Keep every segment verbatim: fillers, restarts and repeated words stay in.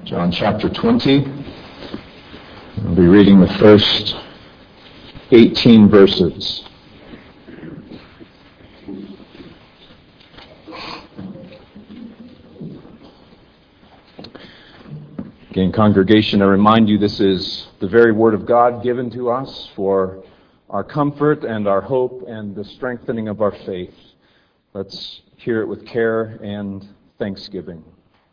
John chapter twenty. I'll be reading the first eighteen verses. Again, congregation, I remind you this is the very Word of God given to us for our comfort and our hope and the strengthening of our faith. Let's hear it with care and thanksgiving.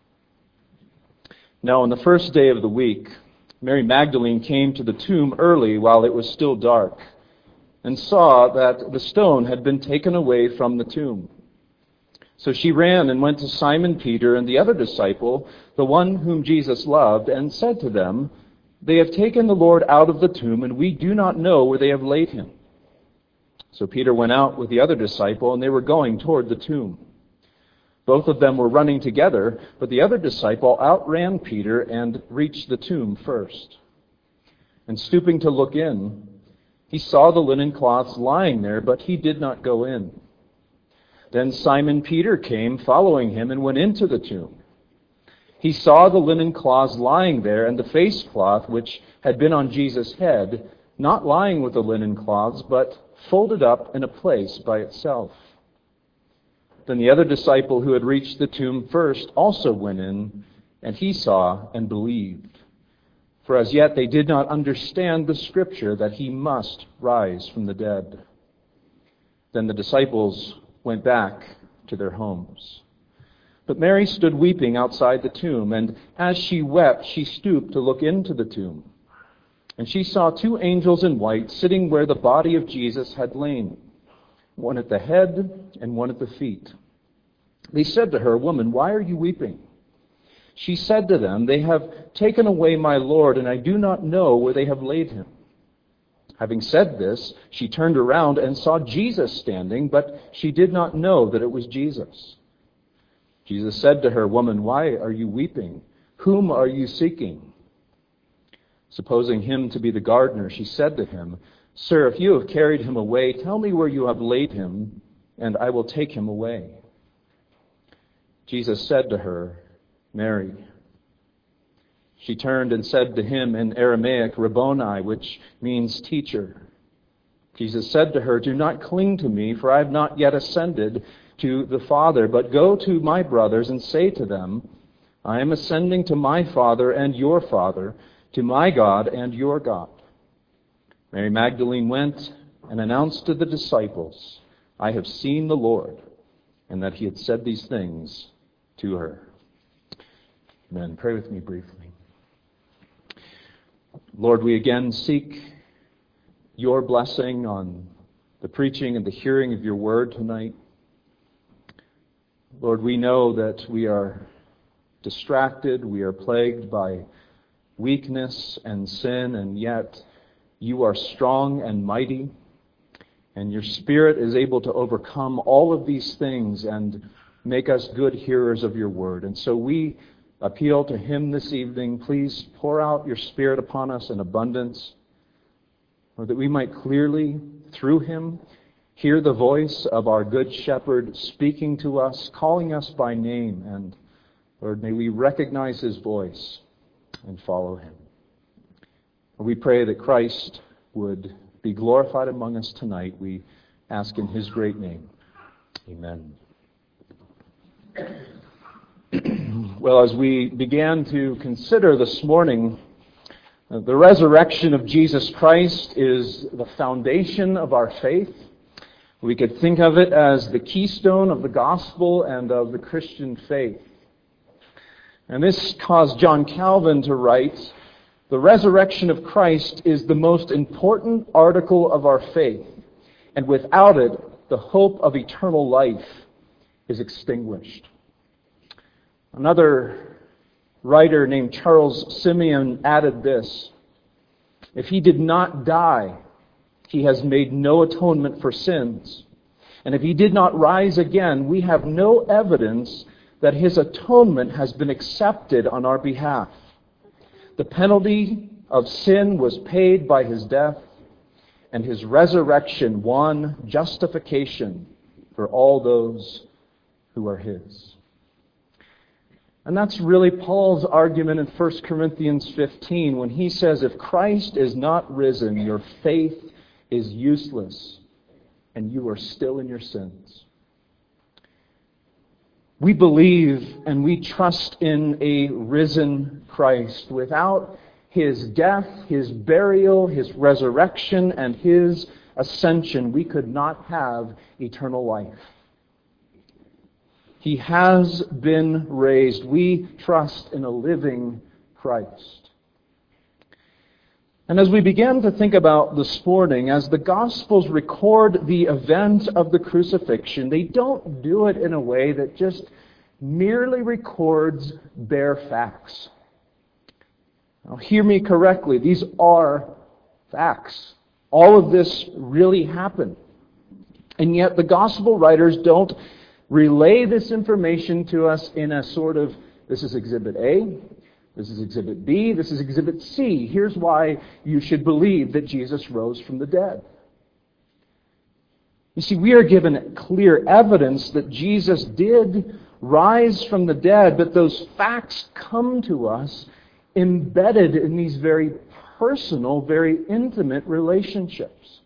Now, on the first day of the week, Mary Magdalene came to the tomb early while it was still dark and saw that the stone had been taken away from the tomb. So she ran and went to Simon Peter and the other disciple, the one whom Jesus loved, and said to them, "They have taken the Lord out of the tomb, and we do not know where they have laid him." So Peter went out with the other disciple, and they were going toward the tomb. Both of them were running together, but the other disciple outran Peter and reached the tomb first. And stooping to look in, he saw the linen cloths lying there, but he did not go in. Then Simon Peter came, following him, and went into the tomb. He saw the linen cloths lying there, and the face cloth which had been on Jesus' head, not lying with the linen cloths, but folded up in a place by itself. Then the other disciple who had reached the tomb first also went in, and he saw and believed. For as yet they did not understand the scripture that he must rise from the dead. Then the disciples went back to their homes. But Mary stood weeping outside the tomb, and as she wept, she stooped to look into the tomb. And she saw two angels in white sitting where the body of Jesus had lain, one at the head and one at the feet. They said to her, "Woman, why are you weeping?" She said to them, "They have taken away my Lord, and I do not know where they have laid him." Having said this, she turned around and saw Jesus standing, but she did not know that it was Jesus. Jesus said to her, "Woman, why are you weeping? Whom are you seeking?" Supposing him to be the gardener, she said to him, "Sir, if you have carried him away, tell me where you have laid him, and I will take him away." Jesus said to her, "Mary." She turned and said to him in Aramaic, "Rabboni," which means teacher. Jesus said to her, "Do not cling to me, for I have not yet ascended to the Father, but go to my brothers and say to them, I am ascending to my Father and your Father, to my God and your God." Mary Magdalene went and announced to the disciples, "I have seen the Lord," and that he had said these things to her. Amen. Pray with me briefly. Lord, we again seek your blessing on the preaching and the hearing of your word tonight. Lord, we know that we are distracted, we are plagued by weakness and sin, and yet you are strong and mighty, and your Spirit is able to overcome all of these things and make us good hearers of your word. And so we appeal to him this evening. Please pour out your Spirit upon us in abundance, Lord, that we might clearly, through him, hear the voice of our good shepherd speaking to us, calling us by name. And Lord, may we recognize his voice and follow him. We pray that Christ would be glorified among us tonight. We ask in his great name. Amen. Well, as we began to consider this morning, uh, the resurrection of Jesus Christ is the foundation of our faith. We could think of it as the keystone of the gospel and of the Christian faith. And this caused John Calvin to write, "The resurrection of Christ is the most important article of our faith, and without it, the hope of eternal life is extinguished." Another writer named Charles Simeon added this, "If he did not die, he has made no atonement for sins. And if he did not rise again, we have no evidence that his atonement has been accepted on our behalf. The penalty of sin was paid by his death, and his resurrection won justification for all those who are his." And that's really Paul's argument in First Corinthians fifteen when he says, if Christ is not risen, your faith is useless and you are still in your sins. We believe and we trust in a risen Christ. Without His death, His burial, His resurrection, and His ascension, we could not have eternal life. He has been raised. We trust in a living Christ. And as we begin to think about this morning, as the Gospels record the event of the crucifixion, they don't do it in a way that just merely records bare facts. Now, hear me correctly. These are facts. All of this really happened. And yet the Gospel writers don't relay this information to us in a sort of, this is Exhibit A, this is Exhibit B, this is Exhibit C. Here's why you should believe that Jesus rose from the dead. You see, we are given clear evidence that Jesus did rise from the dead, but those facts come to us embedded in these very personal, very intimate relationships.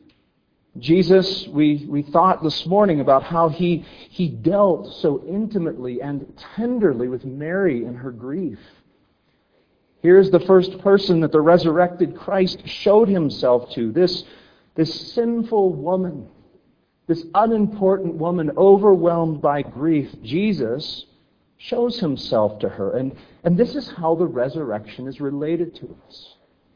Jesus, we, we thought this morning about how he, he dealt so intimately and tenderly with Mary in her grief. Here's the first person that the resurrected Christ showed himself to, this, this sinful woman, this unimportant woman overwhelmed by grief. Jesus shows himself to her. And, and this is how the resurrection is related to us.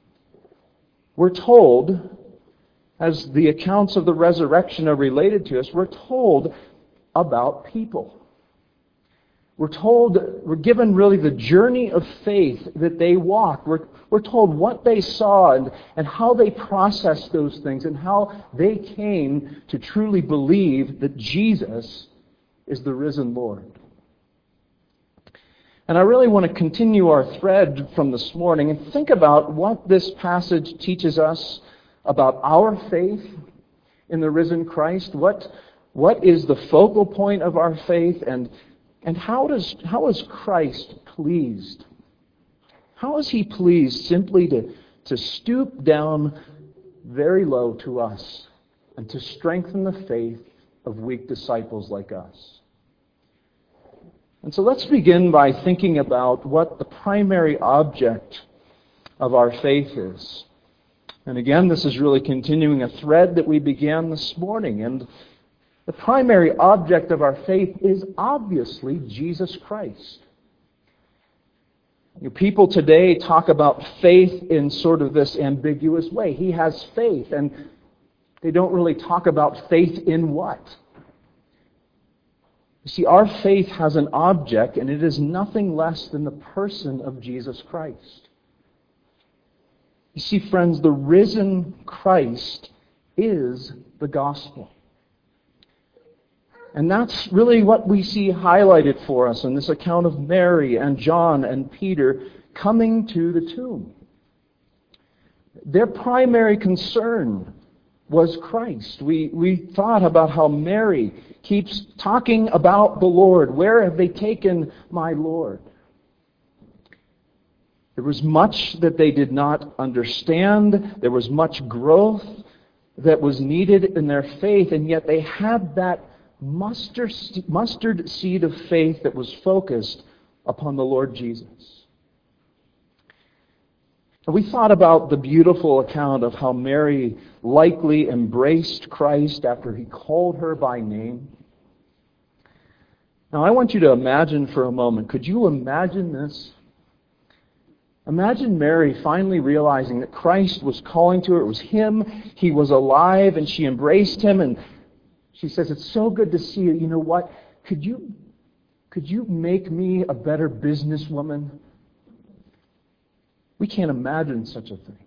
We're told, as the accounts of the resurrection are related to us, we're told about people. We're told, we're given really the journey of faith that they walked. We're, we're told what they saw and, and how they processed those things and how they came to truly believe that Jesus is the risen Lord. And I really want to continue our thread from this morning and think about what this passage teaches us about our faith in the risen Christ. What, what is the focal point of our faith, and And how does how is Christ pleased? How is He pleased simply to, to stoop down very low to us and to strengthen the faith of weak disciples like us? And so let's begin by thinking about what the primary object of our faith is. And again, this is really continuing a thread that we began this morning. And the primary object of our faith is obviously Jesus Christ. You know, people today talk about faith in sort of this ambiguous way. He has faith, and they don't really talk about faith in what. You see, our faith has an object, and it is nothing less than the person of Jesus Christ. You see, friends, the risen Christ is the gospel. And that's really what we see highlighted for us in this account of Mary and John and Peter coming to the tomb. Their primary concern was Christ. We, we thought about how Mary keeps talking about the Lord. Where have they taken my Lord? There was much that they did not understand. There was much growth that was needed in their faith, and yet they had that Mustard, mustard seed of faith that was focused upon the Lord Jesus. And we thought about the beautiful account of how Mary likely embraced Christ after He called her by name. Now I want you to imagine for a moment, could you imagine this? Imagine Mary finally realizing that Christ was calling to her. It was Him. He was alive, and she embraced Him, and she says, it's so good to see you. You know what? Could you, could you make me a better businesswoman? We can't imagine such a thing.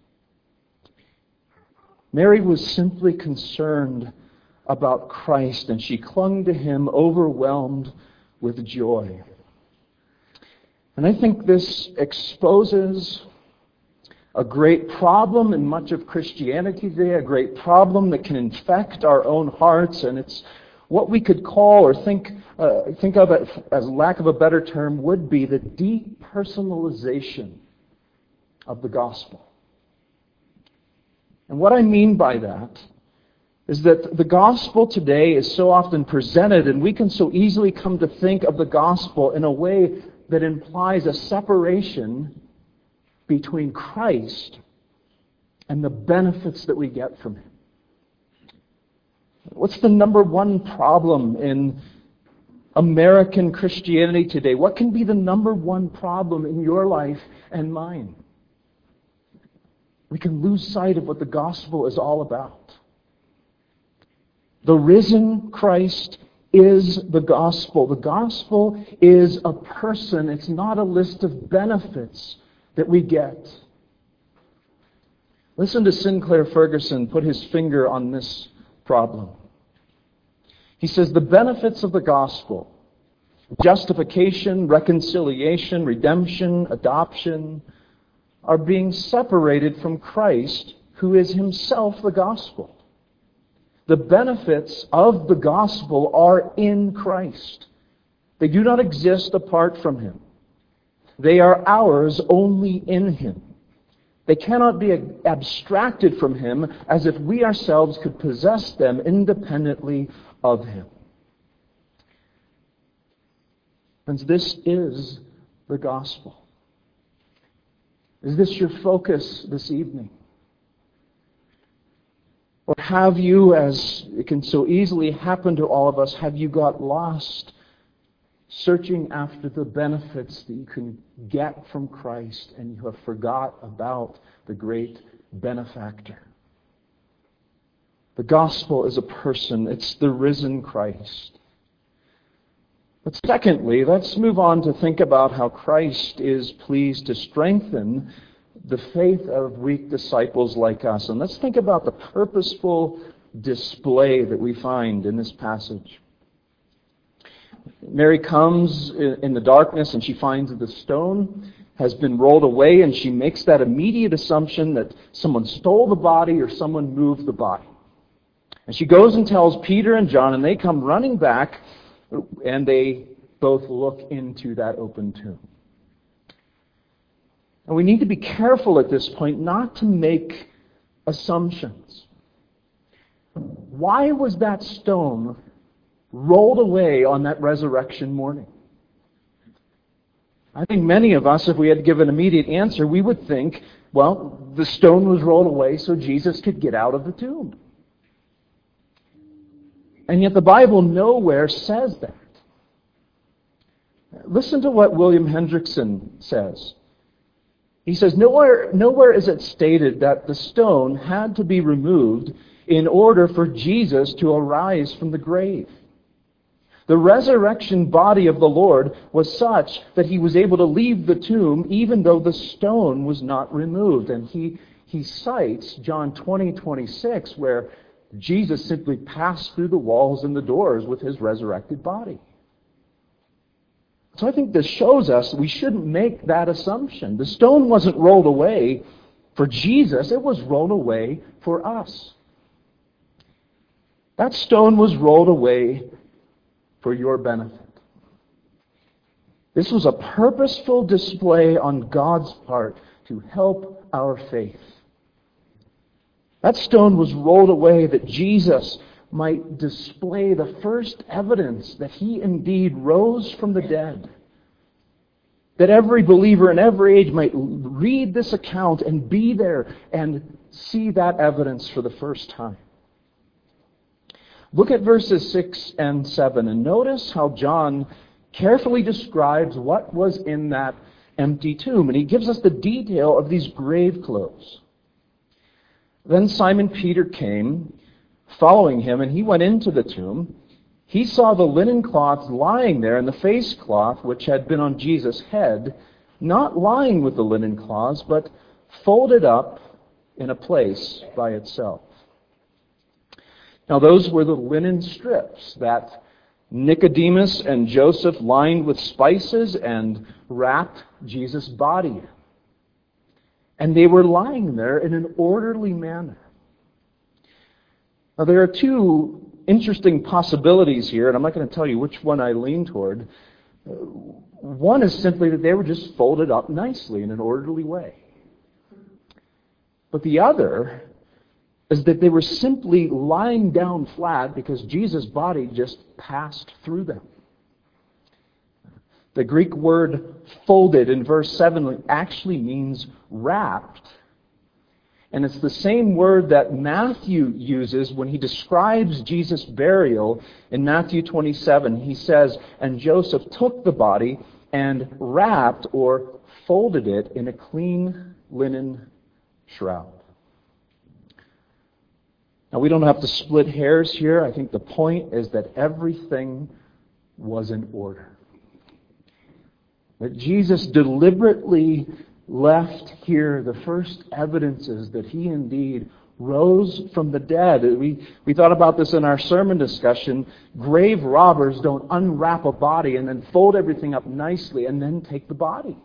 Mary was simply concerned about Christ, and she clung to Him, overwhelmed with joy. And I think this exposes a great problem in much of Christianity today, a great problem that can infect our own hearts, and it's what we could call or think uh, think of it as lack of a better term would be the depersonalization of the gospel. And what I mean by that is that the gospel today is so often presented, and we can so easily come to think of the gospel in a way that implies a separation between Christ and the benefits that we get from Him. What's the number one problem in American Christianity today? What can be the number one problem in your life and mine? We can lose sight of what the gospel is all about. The risen Christ is the gospel. The gospel is a person. It's not a list of benefits that we get. Listen to Sinclair Ferguson put his finger on this problem. He says, the benefits of the gospel, justification, reconciliation, redemption, adoption, are being separated from Christ, who is Himself the gospel. The benefits of the gospel are in Christ. They do not exist apart from Him. They are ours only in Him. They cannot be abstracted from Him as if we ourselves could possess them independently of Him. Friends, this is the gospel. Is this your focus this evening? Or have you, as it can so easily happen to all of us, have you got lost searching after the benefits that you can get from Christ, and you have forgot about the great benefactor? The gospel is a person. It's the risen Christ. But secondly, let's move on to think about how Christ is pleased to strengthen the faith of weak disciples like us. And let's think about the purposeful display that we find in this passage. Mary comes in the darkness and she finds that the stone has been rolled away, and she makes that immediate assumption that someone stole the body or someone moved the body. And she goes and tells Peter and John, and they come running back, and they both look into that open tomb. And we need to be careful at this point not to make assumptions. Why was that stone rolled away on that resurrection morning? I think many of us, if we had to give an immediate answer, we would think, well, the stone was rolled away so Jesus could get out of the tomb. And yet the Bible nowhere says that. Listen to what William Hendrickson says. He says, nowhere, nowhere is it stated that the stone had to be removed in order for Jesus to arise from the grave. The resurrection body of the Lord was such that He was able to leave the tomb even though the stone was not removed. And he, he cites John twenty, twenty-six, where Jesus simply passed through the walls and the doors with His resurrected body. So I think this shows us that we shouldn't make that assumption. The stone wasn't rolled away for Jesus, it was rolled away for us. That stone was rolled away for your benefit. This was a purposeful display on God's part to help our faith. That stone was rolled away that Jesus might display the first evidence that He indeed rose from the dead. That every believer in every age might read this account and be there and see that evidence for the first time. Look at verses six and seven and notice how John carefully describes what was in that empty tomb. And he gives us the detail of these grave clothes. Then Simon Peter came, following him, and he went into the tomb. He saw the linen cloths lying there, and the face cloth which had been on Jesus' head, not lying with the linen cloths, but folded up in a place by itself. Now those were the linen strips that Nicodemus and Joseph lined with spices and wrapped Jesus' body in. And they were lying there in an orderly manner. Now there are two interesting possibilities here, and I'm not going to tell you which one I lean toward. One is simply that they were just folded up nicely in an orderly way. But the other is that they were simply lying down flat because Jesus' body just passed through them. The Greek word folded in verse seven actually means wrapped. And it's the same word that Matthew uses when he describes Jesus' burial in Matthew twenty-seven. He says, "And Joseph took the body and wrapped or folded it in a clean linen shroud." Now, we don't have to split hairs here. I think the point is that everything was in order. That Jesus deliberately left here the first evidences that he indeed rose from the dead. We, we thought about this in our sermon discussion. Grave robbers don't unwrap a body and then fold everything up nicely and then take the body.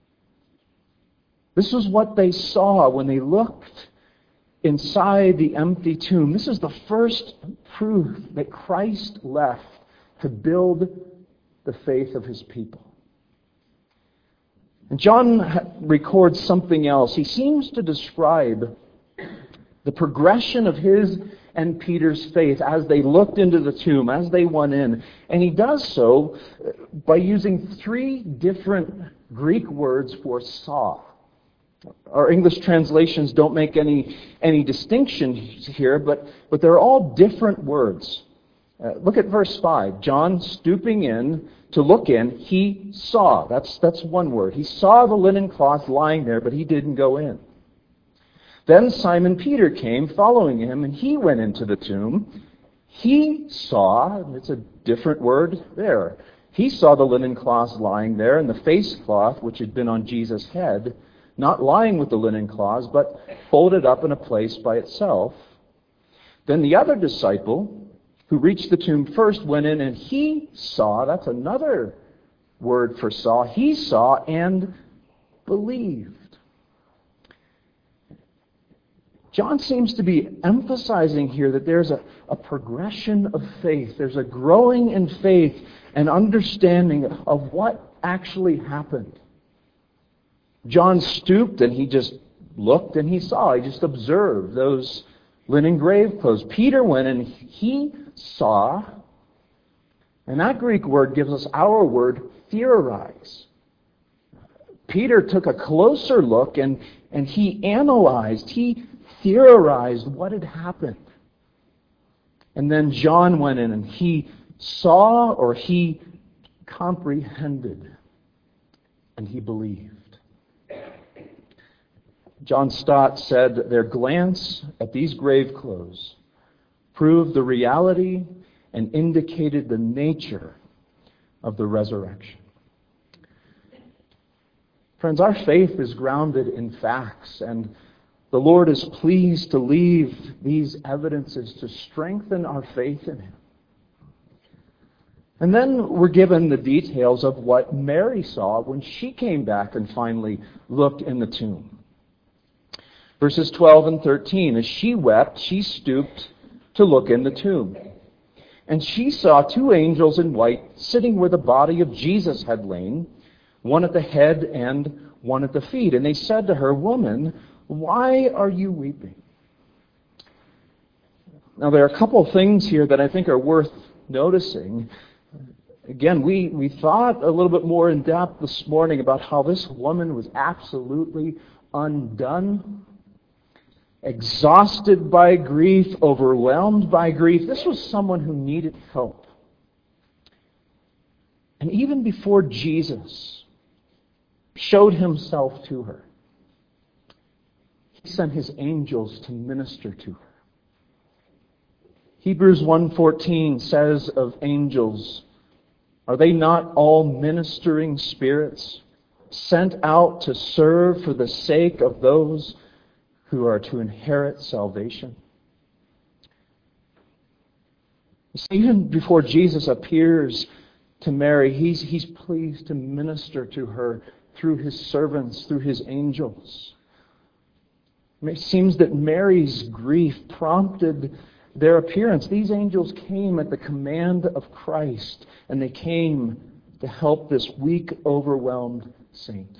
This was what they saw when they looked inside the empty tomb. This is the first proof that Christ left to build the faith of his people. And John records something else. He seems to describe the progression of his and Peter's faith as they looked into the tomb, as they went in. And he does so by using three different Greek words for saw. Our English translations don't make any, any distinction here, but, but they're all different words. Uh, look at verse five. John, stooping in to look in, he saw. That's, that's one word. He saw the linen cloth lying there, but he didn't go in. Then Simon Peter came following him, and he went into the tomb. He saw, and it's a different word there. He saw the linen cloth lying there, and the face cloth, which had been on Jesus' head, not lying with the linen cloths, but folded up in a place by itself. Then the other disciple, who reached the tomb first, went in, and he saw. That's another word for saw. He saw and believed. John seems to be emphasizing here that there's a, a progression of faith. There's a growing in faith and understanding of what actually happened. John stooped and he just looked and he saw. He just observed those linen grave clothes. Peter went and he saw. And that Greek word gives us our word theorize. Peter took a closer look and, and he analyzed, he theorized what had happened. And then John went in and he saw, or he comprehended, and he believed. John Stott said that their glance at these grave clothes proved the reality and indicated the nature of the resurrection. Friends, our faith is grounded in facts, and the Lord is pleased to leave these evidences to strengthen our faith in Him. And then we're given the details of what Mary saw when she came back and finally looked in the tomb. Verses twelve and thirteen, as she wept, she stooped to look in the tomb. And she saw two angels in white sitting where the body of Jesus had lain, one at the head and one at the feet. And they said to her, "Woman, why are you weeping?" Now, there are a couple of things here that I think are worth noticing. Again, we, we thought a little bit more in depth this morning about how this woman was absolutely undone, exhausted by grief, overwhelmed by grief. This was someone who needed help. And even before Jesus showed himself to her, he sent his angels to minister to her. Hebrews one fourteen says of angels, "Are they not all ministering spirits sent out to serve for the sake of those who are to inherit salvation?" Even before Jesus appears to Mary, he's, he's pleased to minister to her through his servants, through his angels. It seems that Mary's grief prompted their appearance. These angels came at the command of Christ, and they came to help this weak, overwhelmed saint.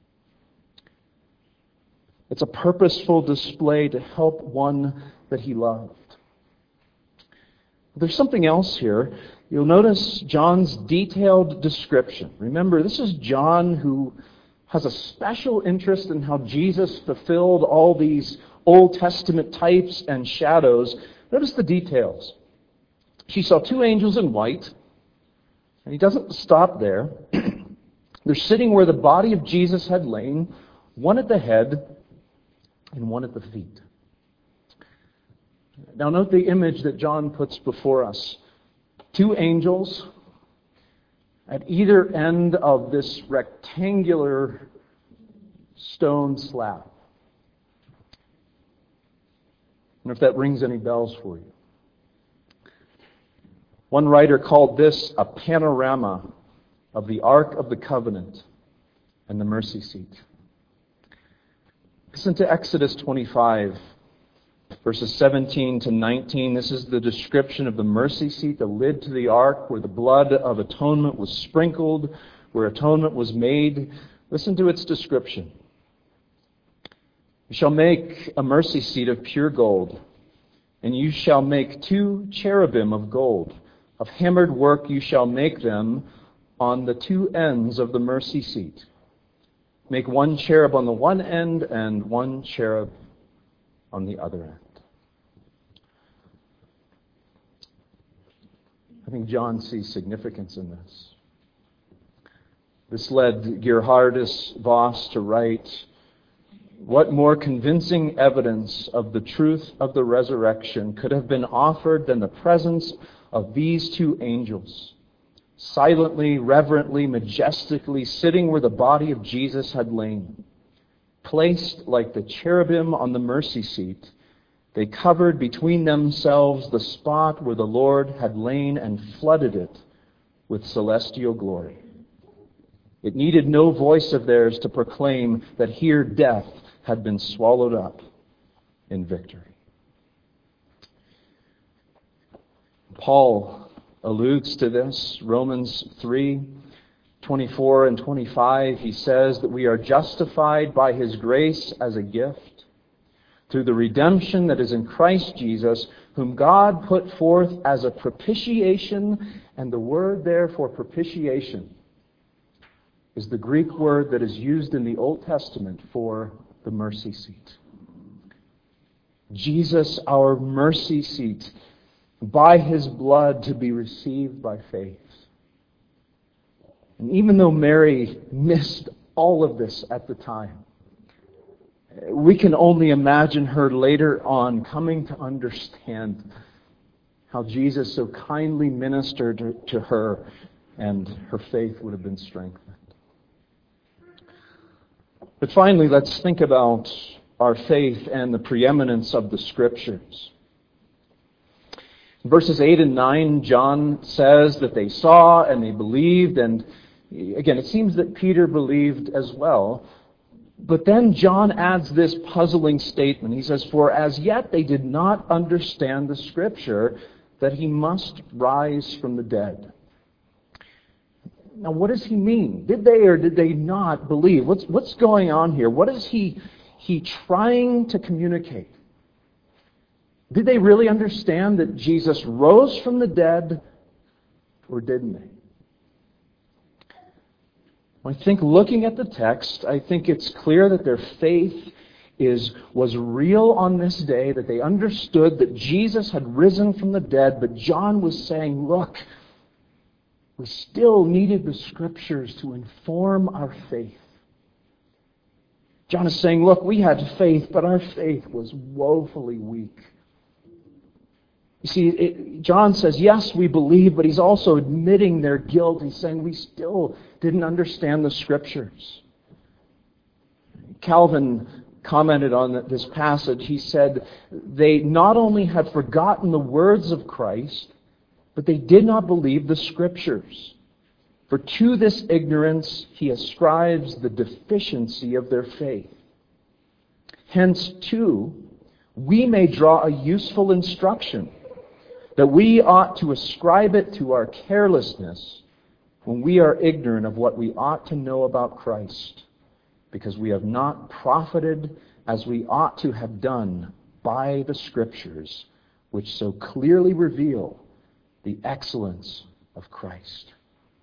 It's a purposeful display to help one that he loved. There's something else here. You'll notice John's detailed description. Remember, this is John who has a special interest in how Jesus fulfilled all these Old Testament types and shadows. Notice the details. She saw two angels in white, and he doesn't stop there. They're sitting where the body of Jesus had lain, one at the head and one at the feet. Now note the image that John puts before us. Two angels at either end of this rectangular stone slab. I wonder if that rings any bells for you. One writer called this a panorama of the Ark of the Covenant and the mercy seat. Listen to Exodus twenty-five, verses seventeen to nineteen. This is the description of the mercy seat, the lid to the ark, where the blood of atonement was sprinkled, where atonement was made. Listen to its description. You shall make a mercy seat of pure gold, and you shall make two cherubim of gold. Of hammered work you shall make them on the two ends of the mercy seat. Make one cherub on the one end and one cherub on the other end. I think John sees significance in this. This led Gerhardus Voss to write, "What more convincing evidence of the truth of the resurrection could have been offered than the presence of these two angels, silently, reverently, majestically sitting where the body of Jesus had lain. Placed like the cherubim on the mercy seat, they covered between themselves the spot where the Lord had lain and flooded it with celestial glory. It needed no voice of theirs to proclaim that here death had been swallowed up in victory." Paul alludes to this. Romans three, twenty-four and twenty-five, he says that we are justified by His grace as a gift through the redemption that is in Christ Jesus, whom God put forth as a propitiation. And the word there for propitiation is the Greek word that is used in the Old Testament for the mercy seat. Jesus, our mercy seat, by His blood to be received by faith. And even though Mary missed all of this at the time, we can only imagine her later on coming to understand how Jesus so kindly ministered to, to her, and her faith would have been strengthened. But finally, let's think about our faith and the preeminence of the Scriptures. In verses eight and nine, John says that they saw and they believed, and again, it seems that Peter believed as well. But then John adds this puzzling statement. He says, "For as yet they did not understand the Scripture that He must rise from the dead." Now, what does he mean? Did they or did they not believe? What's what's going on here? What is he he trying to communicate? Did they really understand that Jesus rose from the dead, or didn't they? I think looking at the text, I think it's clear that their faith is was real on this day, that they understood that Jesus had risen from the dead, but John was saying, look, we still needed the Scriptures to inform our faith. John is saying, look, we had faith, but our faith was woefully weak. You see, it, John says, yes, we believe, but he's also admitting their guilt. He's saying we still didn't understand the Scriptures. Calvin commented on this passage. He said, they not only had forgotten the words of Christ, but they did not believe the Scriptures. For to this ignorance he ascribes the deficiency of their faith. Hence, too, we may draw a useful instruction that we ought to ascribe it to our carelessness when we are ignorant of what we ought to know about Christ, because we have not profited as we ought to have done by the Scriptures, which so clearly reveal the excellence of Christ.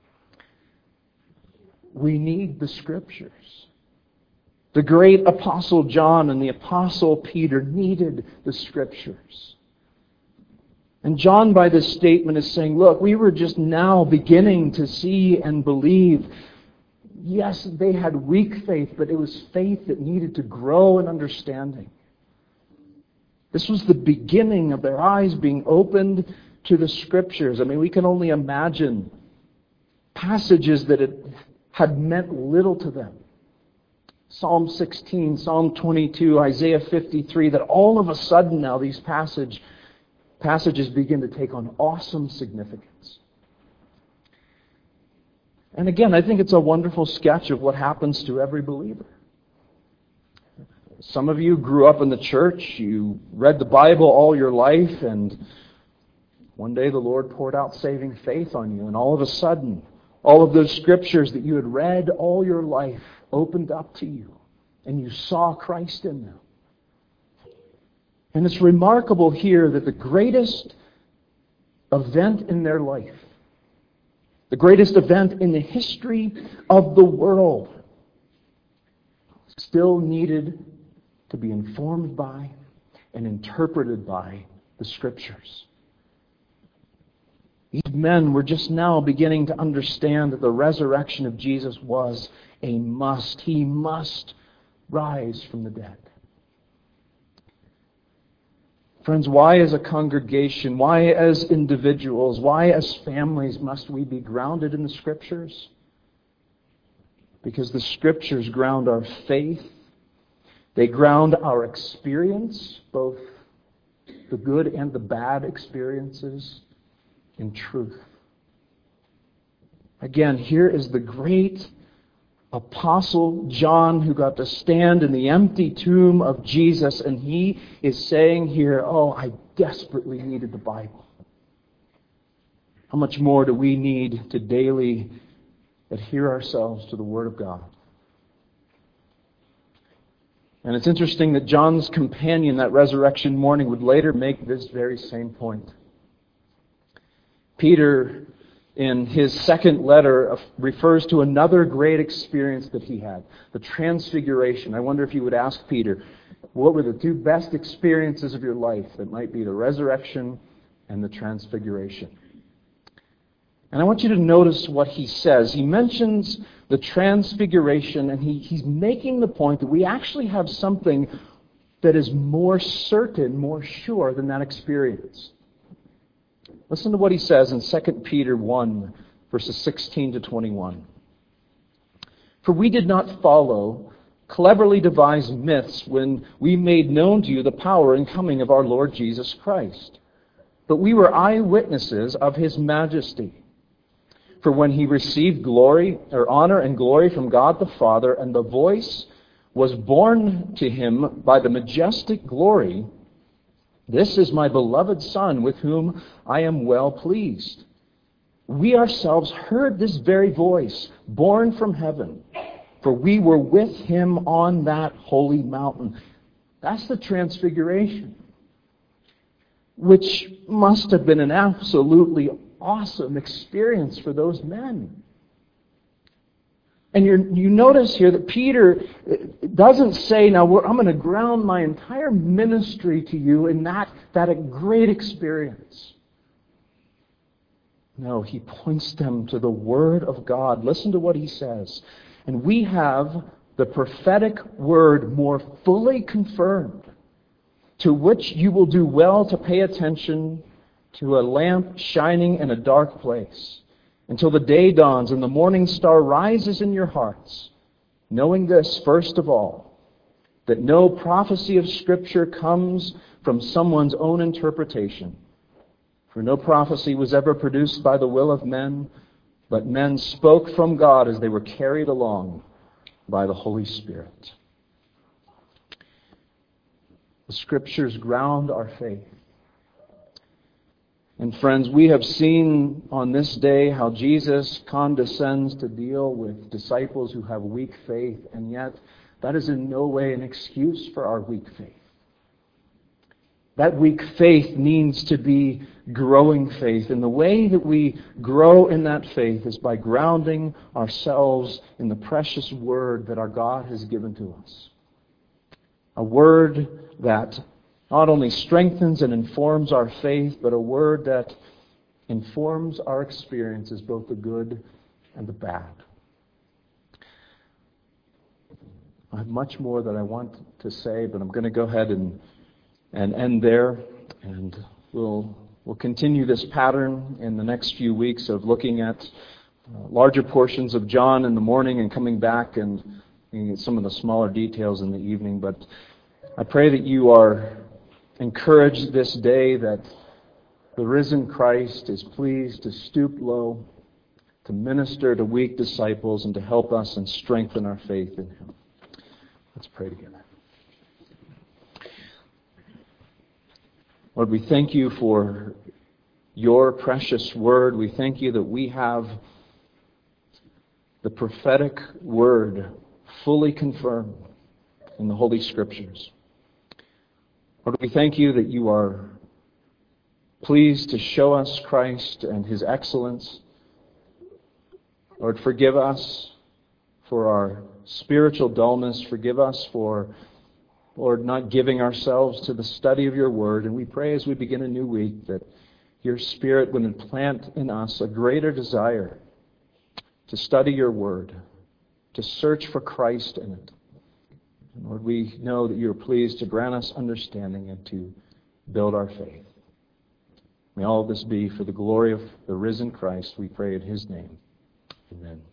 We need the Scriptures. The great Apostle John and the Apostle Peter needed the Scriptures. And John, by this statement, is saying, look, we were just now beginning to see and believe. Yes, they had weak faith, but it was faith that needed to grow in understanding. This was the beginning of their eyes being opened to the Scriptures. I mean, we can only imagine passages that had, had meant little to them. Psalm sixteen, Psalm twenty-two, Isaiah fifty-three, that all of a sudden now these passage, passages begin to take on awesome significance. And again, I think it's a wonderful sketch of what happens to every believer. Some of you grew up in the church, you read the Bible all your life, and one day the Lord poured out saving faith on you, and all of a sudden, all of those Scriptures that you had read all your life opened up to you, and you saw Christ in them. And it's remarkable here that the greatest event in their life, the greatest event in the history of the world, still needed to be informed by and interpreted by the Scriptures. These men were just now beginning to understand that the resurrection of Jesus was a must. He must rise from the dead. Friends, why as a congregation, why as individuals, why as families must we be grounded in the Scriptures? Because the Scriptures ground our faith. They ground our experience, both the good and the bad experiences, in truth. Again, here is the great Apostle John who got to stand in the empty tomb of Jesus, and he is saying here, oh, I desperately needed the Bible. How much more do we need to daily adhere ourselves to the Word of God? And it's interesting that John's companion that resurrection morning would later make this very same point. Peter, in his second letter, refers to another great experience that he had, the Transfiguration. I wonder if you would ask Peter, what were the two best experiences of your life? That might be the resurrection and the Transfiguration. And I want you to notice what he says. He mentions the Transfiguration, and he, he's making the point that we actually have something that is more certain, more sure than that experience. Listen to what he says in Second Peter one, verses sixteen to twenty-one. For we did not follow cleverly devised myths when we made known to you the power and coming of our Lord Jesus Christ, but we were eyewitnesses of His majesty. For when He received glory or honor and glory from God the Father, and the voice was borne to Him by the majestic glory, this is my beloved Son, with whom I am well pleased. We ourselves heard this very voice, born from heaven, for we were with Him on that holy mountain. That's the Transfiguration, which must have been an absolutely awesome experience for those men. And you're, you notice here that Peter doesn't say, now we're, I'm going to ground my entire ministry to you in that, that great experience. No, he points them to the Word of God. Listen to what he says. And we have the prophetic word more fully confirmed, to which you will do well to pay attention, to a lamp shining in a dark place, until the day dawns and the morning star rises in your hearts, knowing this, first of all, that no prophecy of Scripture comes from someone's own interpretation. For no prophecy was ever produced by the will of men, but men spoke from God as they were carried along by the Holy Spirit. The Scriptures ground our faith. And friends, we have seen on this day how Jesus condescends to deal with disciples who have weak faith, and yet that is in no way an excuse for our weak faith. That weak faith needs to be growing faith. And the way that we grow in that faith is by grounding ourselves in the precious Word that our God has given to us. A Word that not only strengthens and informs our faith, but a Word that informs our experiences, both the good and the bad. I have much more that I want to say, but I'm going to go ahead and and end there, and we'll we'll continue this pattern in the next few weeks of looking at uh, larger portions of John in the morning and coming back and looking at some of the smaller details in the evening. But I pray that you are encouraged this day that the risen Christ is pleased to stoop low, to minister to weak disciples, and to help us and strengthen our faith in Him. Let's pray together. Lord, we thank you for your precious word. We thank you that we have the prophetic word fully confirmed in the Holy Scriptures. Lord, we thank you that you are pleased to show us Christ and His excellence. Lord, forgive us for our spiritual dullness. Forgive us for Lord, not giving ourselves to the study of your word. And we pray as we begin a new week that your Spirit would implant in us a greater desire to study your word, to search for Christ in it. And Lord, we know that you're pleased to grant us understanding and to build our faith. May all of this be for the glory of the risen Christ. We pray in His name. Amen.